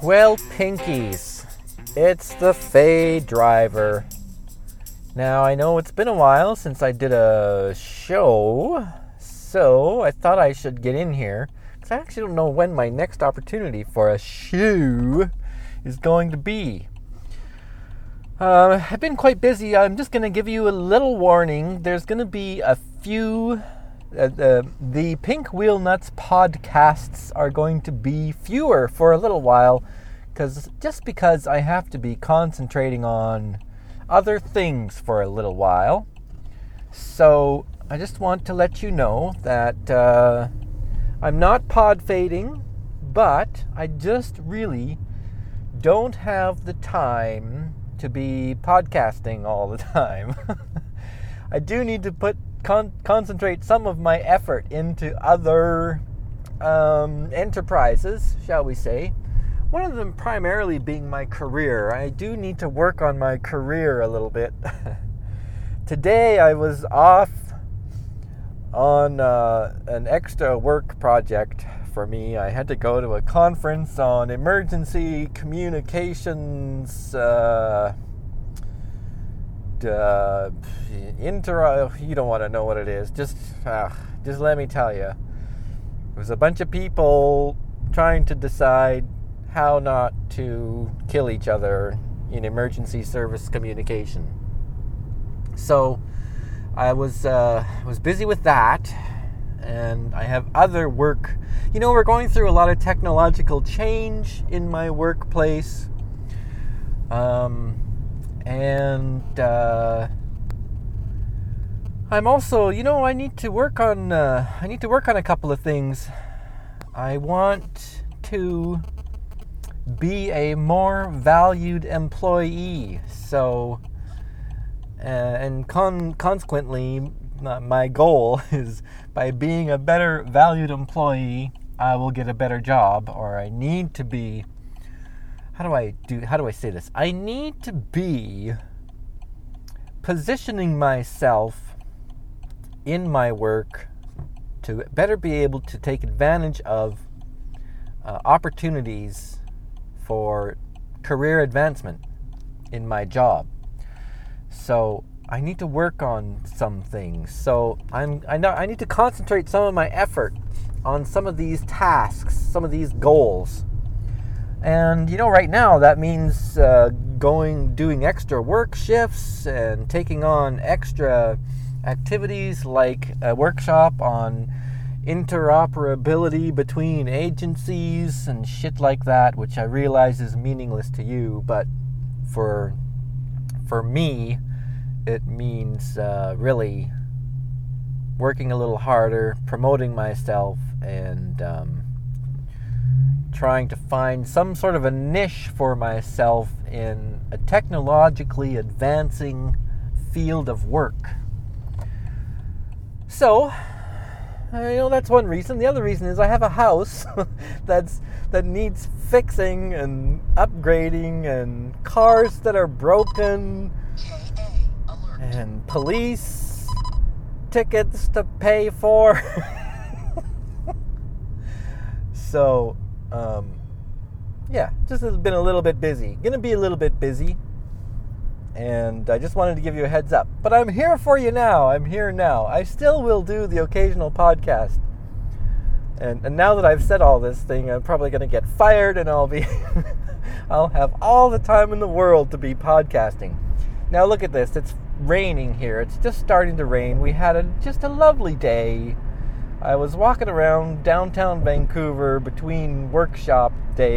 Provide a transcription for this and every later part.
Well, Pinkies, it's the Faye Driver. Now, I know it's been a while since I did a show, so I thought I should get in here, because I actually don't know when my next opportunity for a show is going to be. I've been quite busy. I'm just going to give you a little warning. There's going to be a few... the Pink Wheel Nuts podcasts are going to be fewer for a little while, because I have to be concentrating on other things for a little while. So I just want to let you know that I'm not pod fading, but I just really don't have the time to be podcasting all the time. I do need to concentrate some of my effort into other enterprises, shall we say. One of them primarily being my career. I do need to work on my career a little bit. Today I was off on an extra work project for me. I had to go to a conference on emergency communications, you don't want to know what it is. Just let me tell you. It was a bunch of people trying to decide how not to kill each other in emergency service communication. So I was busy with that, and I have other work. You know, we're going through a lot of technological change in my workplace. I'm also, I need to work on a couple of things. I want to be a more valued employee. So, and consequently, my goal is by being a better valued employee, I will get a better job, or I need to be. How do I say this? I need to be positioning myself in my work to better be able to take advantage of opportunities for career advancement in my job. So I need to work on some things. So I need to concentrate some of my effort on some of these tasks, some of these goals. And right now that means doing extra work shifts and taking on extra activities like a workshop on interoperability between agencies and shit like that, which I realize is meaningless to you, but for me, it means really working a little harder, promoting myself, and trying to find some sort of a niche for myself in a technologically advancing field of work. So, that's one reason. The other reason is I have a house that needs fixing and upgrading, and cars that are broken, and police tickets to pay for. So, just has been a little bit busy. Gonna be a little bit busy. And I just wanted to give you a heads up. But I'm here for you now. I'm here now. I still will do the occasional podcast. And now that I've said all this thing, I'm probably going to get fired, and I'll have all the time in the world to be podcasting. Now look at this. It's raining here. It's just starting to rain. We had just a lovely day. I was walking around downtown Vancouver between workshop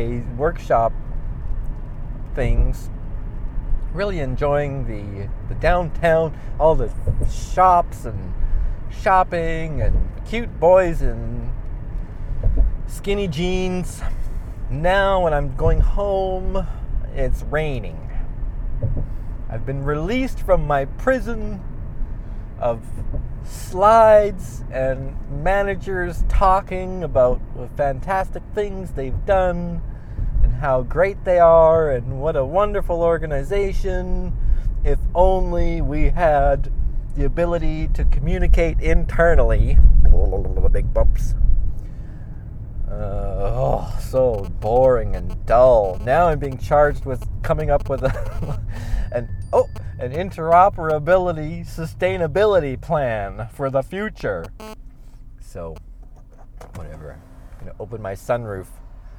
things, really enjoying the downtown, all the shops and shopping and cute boys in skinny jeans. Now when I'm going home, it's raining. I've been released from my prison of slides and managers talking about the fantastic things they've done and how great they are and what a wonderful organization. If only we had the ability to communicate internally. Big bumps. so boring and dull. Now I'm being charged with coming up with an interoperability sustainability plan for the future. So, whatever. I'm going to open my sunroof.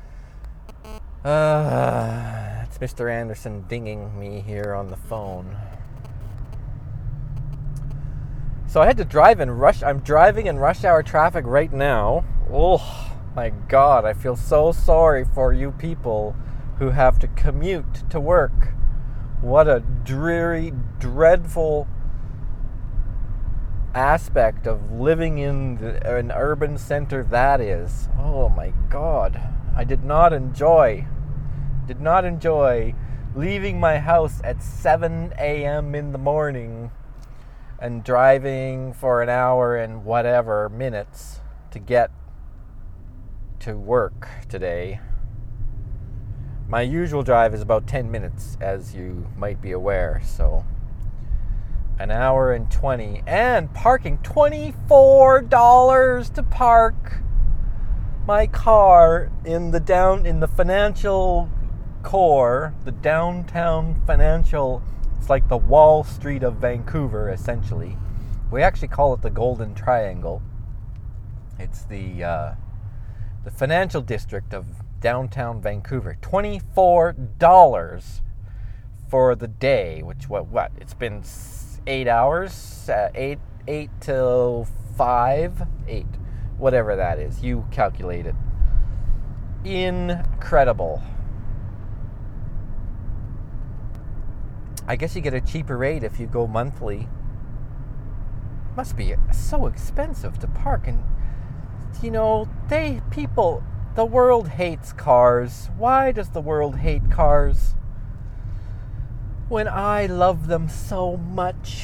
It's Mr. Anderson dinging me here on the phone. So I had to drive in rush. I'm driving in rush hour traffic right now. Oh my God, I feel so sorry for you people who have to commute to work. What a dreary, dreadful aspect of living in an urban center that is. Oh my God. I did not enjoy leaving my house at 7 a.m. in the morning and driving for an hour and whatever minutes to get to work today. My usual drive is about 10 minutes, as you might be aware, so an hour and 20, and parking $24 to park my car in the financial core, the downtown financial. It's like the Wall Street of Vancouver, essentially. We actually call it the Golden Triangle. It's the financial district of downtown Vancouver. $24 for the day, which what? It's been 8 hours, 8 till 5, 8, whatever that is. You calculate it. Incredible. I guess you get a cheaper rate if you go monthly. Must be so expensive to park. And, the world hates cars. Why does the world hate cars when I love them so much?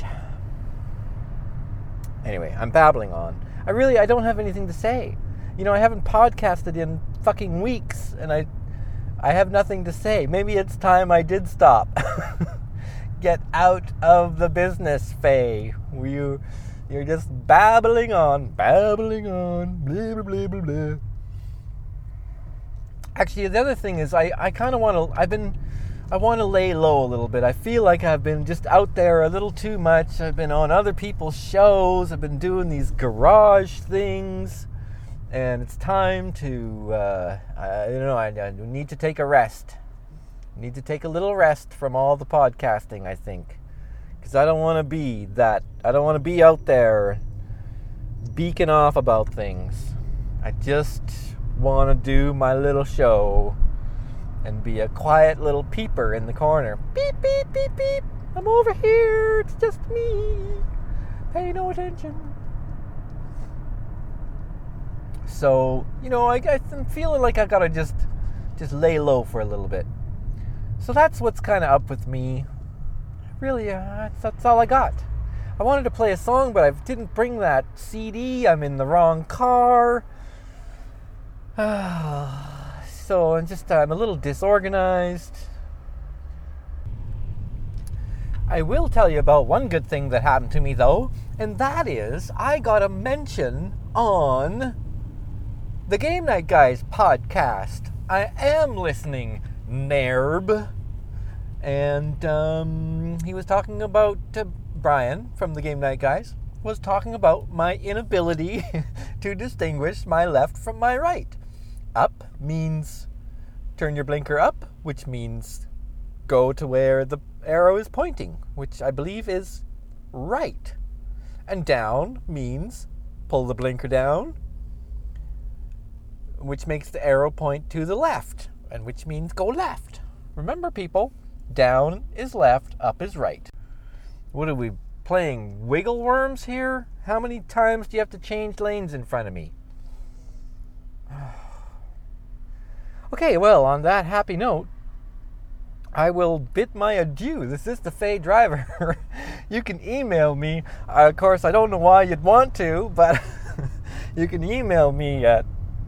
Anyway, I'm babbling on. I don't have anything to say. I haven't podcasted in fucking weeks, and I have nothing to say. Maybe it's time I did stop. Get out of the business, Faye. You're just babbling on, blah, blah, blah, blah, blah. Actually, the other thing is I kind of want to lay low a little bit. I feel like I've been just out there a little too much. I've been on other people's shows. I've been doing these garage things, and it's time to, I need to take a rest. I need to take a little rest from all the podcasting, I think. Because I don't want to be out there beaking off about things. I just want to do my little show and be a quiet little peeper in the corner. Beep, beep, beep, beep. I'm over here. It's just me. Pay no attention. So, I'm feeling like I gotta just lay low for a little bit. So that's what's kind of up with me. Really, that's all I got. I wanted to play a song, but I didn't bring that CD. I'm in the wrong car. So I'm a little disorganized. I will tell you about one good thing that happened to me, though, and that is I got a mention on the Game Night Guys podcast. I am listening, Nerb. And he was talking about, Brian from the Game Night Guys was talking about my inability to distinguish my left from my right. Up means turn your blinker up, which means go to where the arrow is pointing, which I believe is right. And down means pull the blinker down, which makes the arrow point to the left, and which means go left. Remember, people, down is left, up is right. What are we playing, wiggle worms here? How many times do you have to change lanes in front of me? Okay, well, on that happy note, I will bid my adieu. This is the Faye Driver. You can email me. Of course, I don't know why you'd want to, but you can email me at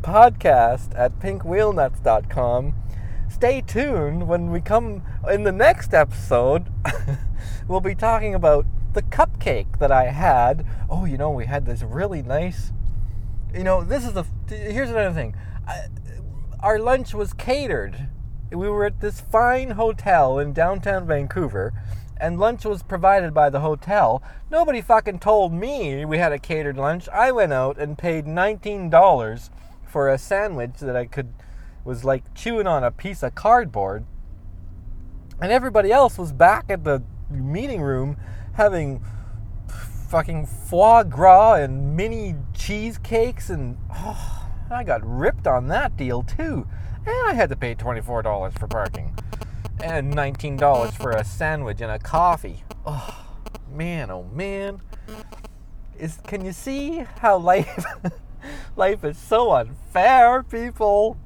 podcast@pinkwheelnuts.com. Stay tuned. When we come in the next episode, we'll be talking about the cupcake that I had. Oh, we had this really nice... here's another thing. our lunch was catered. We were at this fine hotel in downtown Vancouver, and lunch was provided by the hotel. Nobody fucking told me we had a catered lunch. I went out and paid $19 for a sandwich that was like chewing on a piece of cardboard. And everybody else was back at the meeting room having fucking foie gras and mini cheesecakes, and I got ripped on that deal too. And I had to pay $24 for parking and $19 for a sandwich and a coffee. Oh man. Can you see how life is so unfair, people?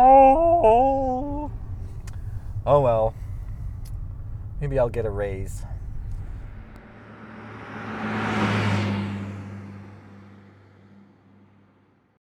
Oh well. Maybe I'll get a raise.